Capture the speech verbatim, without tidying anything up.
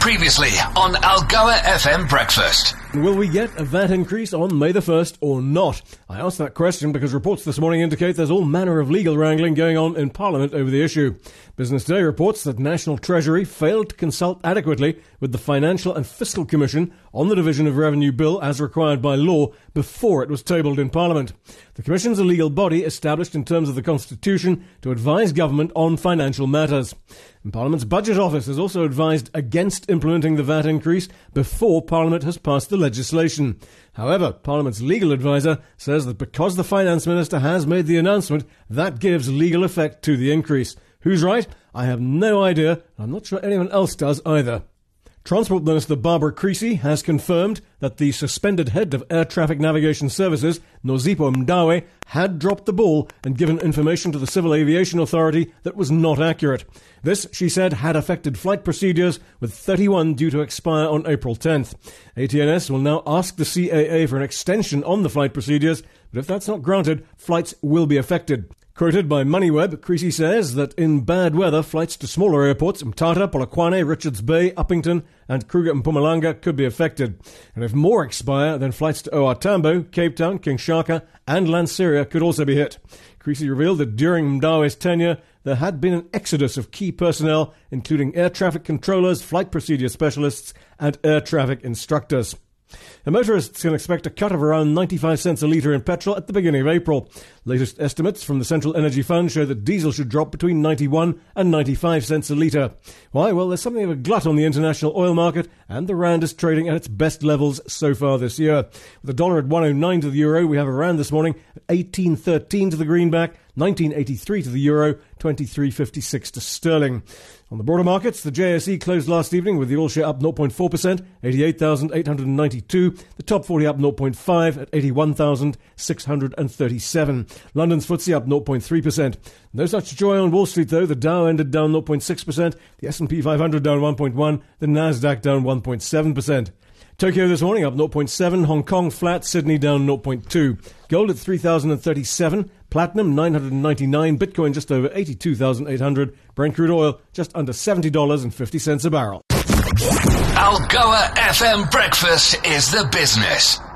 Previously on Algoa F M Breakfast. Will we get a V A T increase on May the first or not? I asked that question because reports this morning indicate there's all manner of legal wrangling going on in Parliament over the issue. Business Day reports that National Treasury failed to consult adequately with the Financial and Fiscal Commission on the Division of Revenue Bill as required by law before it was tabled in Parliament. The Commission's a legal body established in terms of the Constitution to advise government on financial matters. And Parliament's Budget Office has also advised against implementing the V A T increase before Parliament has passed the legislation. However, Parliament's legal advisor says that because the Finance Minister has made the announcement, that gives legal effect to the increase. Who's right? I have no idea. I'm not sure anyone else does either. Transport Minister Barbara Creecy has confirmed that the suspended head of Air Traffic Navigation Services, Nozipho Mdawe, had dropped the ball and given information to the Civil Aviation Authority that was not accurate. This, she said, had affected flight procedures, with thirty-one due to expire on April tenth. A T N S will now ask the C A A for an extension on the flight procedures, but if that's not granted, flights will be affected. Quoted by MoneyWeb, Creecy says that in bad weather, flights to smaller airports, Mthatha, Polokwane, Richards Bay, Uppington and Kruger and Mpumalanga could be affected. And if more expire, then flights to O R Tambo, Cape Town, King Shaka and Lanseria could also be hit. Creecy revealed that during Mdawe's tenure, there had been an exodus of key personnel, including air traffic controllers, flight procedure specialists and air traffic instructors. And motorists can expect a cut of around ninety-five cents a litre in petrol at the beginning of April. Latest estimates from the Central Energy Fund show that diesel should drop between ninety-one and ninety-five cents a litre. Why? Well, there's something of a glut on the international oil market, and the rand is trading at its best levels so far this year. With the dollar at one oh nine to the euro, we have a rand this morning at eighteen thirteen to the greenback, nineteen eighty-three to the euro, twenty-three fifty-six to sterling. On the broader markets, the J S E closed last evening with the all share up zero point four percent, eighty-eight thousand eight hundred ninety-two. The top forty up zero point five at eighty-one thousand six hundred thirty-seven. London's F T S E up zero point three percent. No such joy on Wall Street though. The Dow ended down zero point six percent, the S and P five hundred down one point one, the Nasdaq down one point seven percent. Tokyo this morning up zero point seven, Hong Kong flat, Sydney down zero point two. Gold at three thousand thirty-seven, platinum nine hundred ninety-nine, Bitcoin just over eighty-two thousand eight hundred, Brent crude oil just under seventy dollars and fifty cents a barrel. Algoa F M Breakfast is the business.